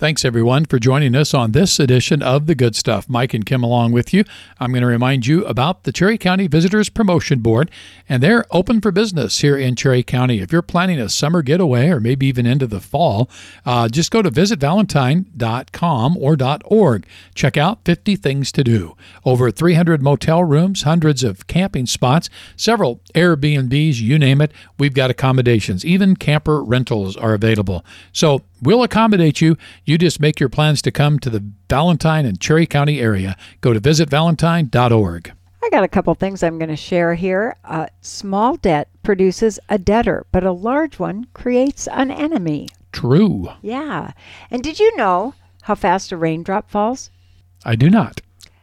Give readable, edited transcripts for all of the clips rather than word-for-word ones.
Thanks, everyone, for joining us on this edition of The Good Stuff. Mike and Kim along with you. I'm going to remind you about the Cherry County Visitors Promotion Board, and they're open for business here in Cherry County. If you're planning a summer getaway or maybe even into the fall, just go to visitvalentine.com or .org. Check out 50 things to do. Over 300 motel rooms, hundreds of camping spots, several Airbnbs, you name it. We've got accommodations. Even camper rentals are available. So we'll accommodate you. You just make your plans to come to the Valentine and Cherry County area. Go to visitvalentine.org. I got a couple things I'm going to share here. A small debt produces a debtor, but a large one creates an enemy. True. Yeah. And did you know how fast a raindrop falls? I do not.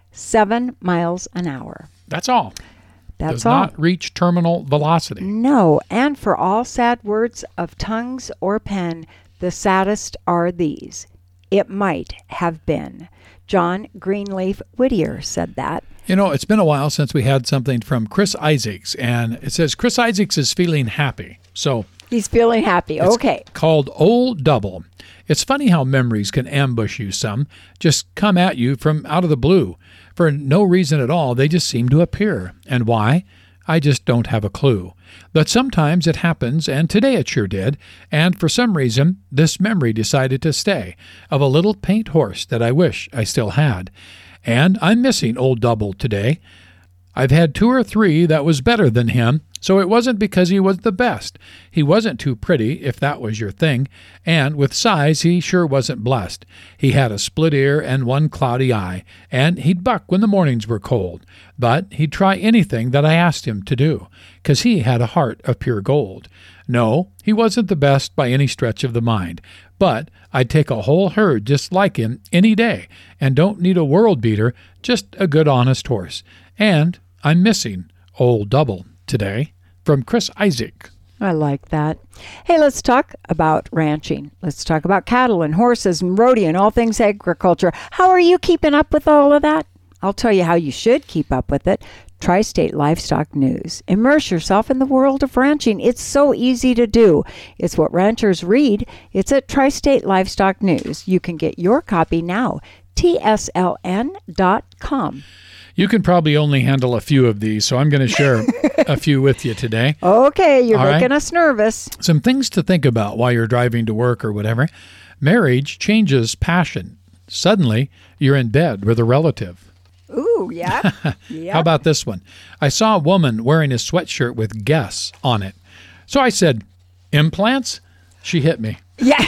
7 miles an hour. That's all. That's Does not reach terminal velocity. No. And for all sad words of tongues or pen, the saddest are these. It might have been. John Greenleaf Whittier said that. You know, it's been a while since we had something from Chris Isaacs, and it says Chris Isaacs is feeling happy. So he's feeling happy. Okay. Called Old Double. It's funny how memories can ambush you some, just come at you from out of the blue. For no reason at all, they just seem to appear. And why? I just don't have a clue. But sometimes it happens, and today it sure did, and for some reason, this memory decided to stay, of a little paint horse that I wish I still had. And I'm missing Old Double today. I've had 2 or 3 that was better than him, so it wasn't because he was the best. He wasn't too pretty, if that was your thing, and with size he sure wasn't blessed. He had a split ear and one cloudy eye, and he'd buck when the mornings were cold. But he'd try anything that I asked him to do, 'cause he had a heart of pure gold. No, he wasn't the best by any stretch of the mind, but I'd take a whole herd just like him any day, and don't need a world beater, just a good honest horse. And I'm missing Old Double today. From Chris Isaac. I like that. Hey, let's talk about ranching. Let's talk about cattle and horses and rodeo and all things agriculture. How are you keeping up with all of that? I'll tell you how you should keep up with it. Tri-State Livestock News. Immerse yourself in the world of ranching. It's so easy to do. It's what ranchers read. It's at Tri-State Livestock News. You can get your copy now. TSLN.com. You can probably only handle a few of these, so I'm going to share a few with you today. Okay, you're making us nervous. Some things to think about while you're driving to work or whatever. Marriage changes passion. Suddenly, you're in bed with a relative. Ooh, yeah. Yep. How about this one? I saw a woman wearing a sweatshirt with Guess on it. So I said, implants? She hit me. Yeah.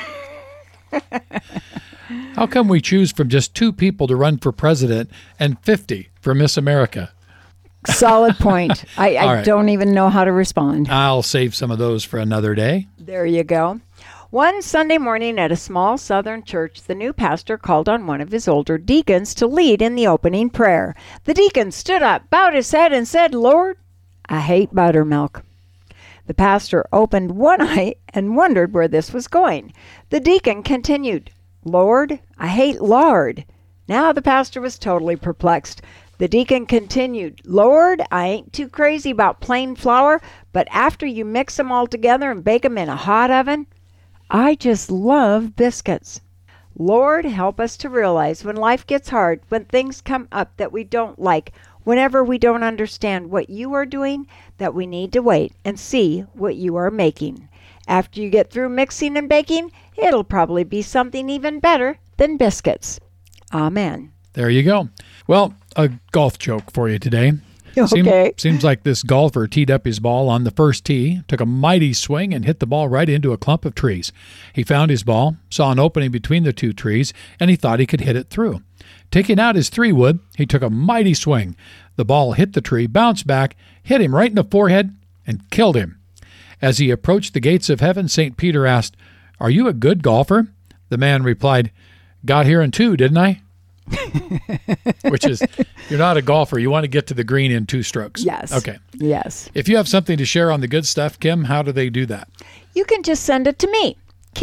How come we choose from just 2 people to run for president and 50 for Miss America? Solid point. I don't even know how to respond. I'll save some of those for another day. There you go. One Sunday morning at a small southern church, the new pastor called on one of his older deacons to lead in the opening prayer. The deacon stood up, bowed his head, and said, "Lord, I hate buttermilk." The pastor opened one eye and wondered where this was going. The deacon continued, "Lord, I hate lard." Now the pastor was totally perplexed. The deacon continued, "Lord, I ain't too crazy about plain flour, but after you mix them all together and bake them in a hot oven, I just love biscuits." Lord, help us to realize when life gets hard, when things come up that we don't like, whenever we don't understand what you are doing, that we need to wait and see what you are making. After you get through mixing and baking, it'll probably be something even better than biscuits. Amen. There you go. Well, a golf joke for you today. Okay. Seems like this golfer teed up his ball on the first tee, took a mighty swing, and hit the ball right into a clump of trees. He found his ball, saw an opening between the 2 trees, and he thought he could hit it through. Taking out his 3-wood, he took a mighty swing. The ball hit the tree, bounced back, hit him right in the forehead, and killed him. As he approached the gates of heaven, St. Peter asked, "Are you a good golfer?" The man replied, "Got here in 2, didn't I?" Which is, you're not a golfer. You want to get to the green in 2 strokes. Yes. Okay. Yes. If you have something to share on the good stuff, Kim, how do they do that? You can just send it to me,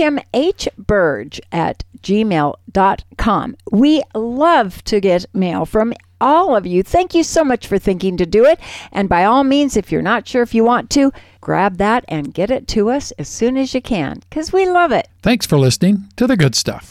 kimhburge@gmail.com. We love to get mail from all of you. Thank you so much for thinking to do it. And by all means, if you're not sure if you want to, grab that and get it to us as soon as you can, because we love it. Thanks for listening to The Good Stuff.